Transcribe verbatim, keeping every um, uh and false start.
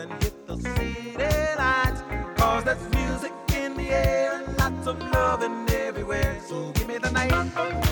and hit the city lights. Cause there's music in the air and lots of loving everywhere. So give me the night.